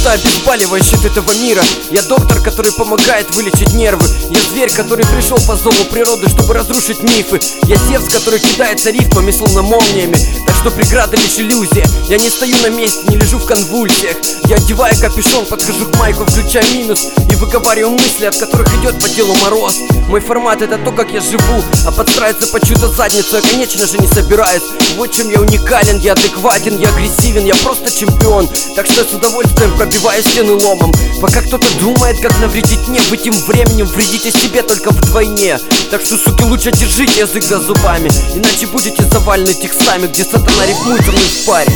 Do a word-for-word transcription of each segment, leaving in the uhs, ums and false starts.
просто обезболивающий от этого мира. Я доктор, который помогает вылечить нервы. Я зверь, который пришел по зову природы, чтобы разрушить мифы. Я Зевс, который кидается рифмами, словно молниями. Так что преграда лишь иллюзия. Я не стою на месте, не лежу в конвульсиях. Я одеваю капюшон, подхожу к майку, включаю минус и выговариваю мысли, от которых идет по телу мороз. Мой формат — это то, как я живу, а подстраиваться под чью-то задницу я, конечно же, не собираюсь. Вот чем я уникален, я адекватен, я агрессивен, я просто чемпион. Так что я с удовольствием пробиваю стены ломом. Пока кто-то думает, как навредить мне, вы тем временем вредите себе только вдвойне. Так что, суки, лучше держите язык за зубами, иначе будете завалены текстами, где сатана рифмует со мной в паре.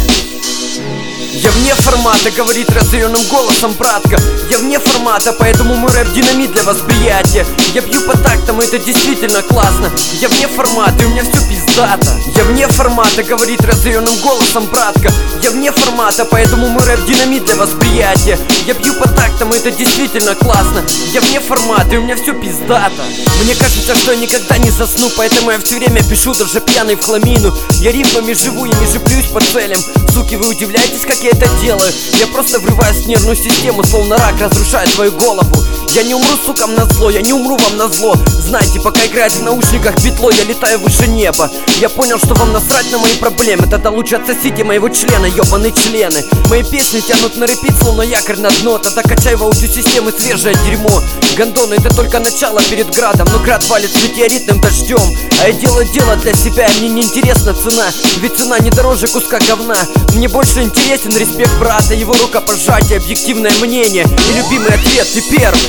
Я вне формата, говорит разъяренным голосом братка. Я вне формата, поэтому мой рэп динамит для восприятия. Я бью по тактам, и это действительно классно. Я вне формата, и у меня все пиздато. Я вне формата, говорит разъяренным голосом братка. Я вне формата, поэтому мой рэп динамит для восприятия. Я бью по тактам, и это действительно классно. Я вне формата, и у меня все пиздато. Мне кажется, что я никогда не засну, поэтому я все время пишу, даже пьяный в хламину. Я рифмами живу, я не шиплюсь по целям. Суки, вы удивляетесь, как я это делаю? Я просто врываюсь в нервную систему, словно рак, разрушаю твою голову. Я не умру, сукам назло, я не умру вам назло. Знаете, пока играет в наушниках битло, я летаю выше неба. Я понял, что вам насрать на мои проблемы, тогда лучше отсосите моего члена, ёбаные члены. Мои песни тянут на репит, словно якорь на дно. Тогда качай в аудиосистемы свежее дерьмо. Гондоны, это только начало перед градом, но град валит с метеоритным дождем. А я делаю дело для себя, и мне не интересна цена, ведь цена не дороже куска говна. Мне больше интересен респект брата, его рукопожатие, объективное мнение и любимый ответ: ты первый.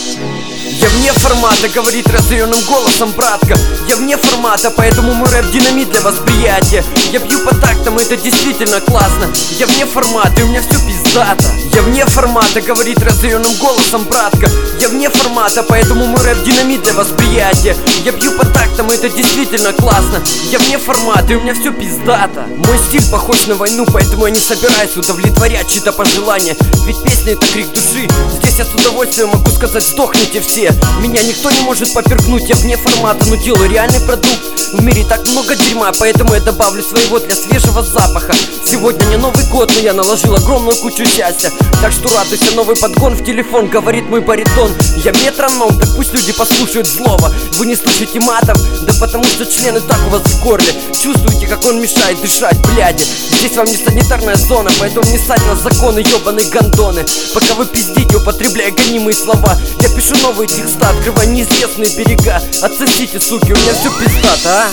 Я вне формата, говорит разъяренным голосом братка. Я вне формата, поэтому мой рэп динамит для восприятия. Я бью по тактам, и это действительно классно. Я вне формата, и у меня все пиздато. Я вне формата, говорит разъяренным голосом братка. Я вне формата, поэтому мой рэп динамит для восприятия. Я бью по тактам, и это действительно классно. Я вне формата, и у меня все пиздато. Мой стиль похож на войну, поэтому я не собираюсь удовлетворять чьи-то пожелания, ведь песня — это крик души. Здесь я с удовольствием могу сказать: сдохните все. Меня никто не может поперкнуть, я вне формата, но делаю реальный продукт. В мире так много дерьма, поэтому я добавлю своего для свежего запаха. Сегодня не Новый год, но я наложил огромную кучу счастья. Так что радуйся, новый подгон в телефон, говорит мой баритон. Я метроном, так пусть люди послушают злого. Вы не слышите матов, да потому что члены так у вас в горле. Чувствуете, как он мешает дышать, бляди. Здесь вам не санитарная зона, поэтому не ссать на законы, ёбаные гондоны. Пока вы пиздите, употребляя гонимые слова, я пишу новые текста, открывая неизвестные берега. Отсосите, суки, у меня все пиздато, а?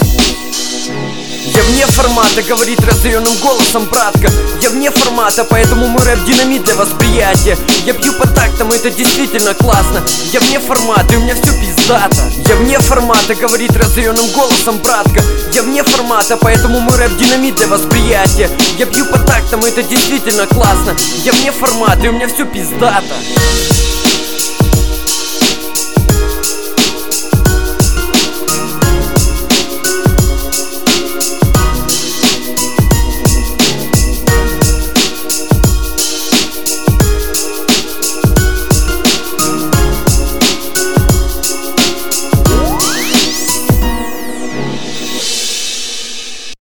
Я вне формата, говорит разъяренным голосом братка. Я вне формата, поэтому мой рэп динамит для восприятия. Я бью по тактам, и это действительно классно. Я вне формата, и у меня все пиздато. Я вне формата, говорит разъяренным голосом братка. Я вне формата, поэтому мой рэп динамит для восприятия. Я бью по тактам, и это действительно классно. Я вне формата, и у меня все пиздато.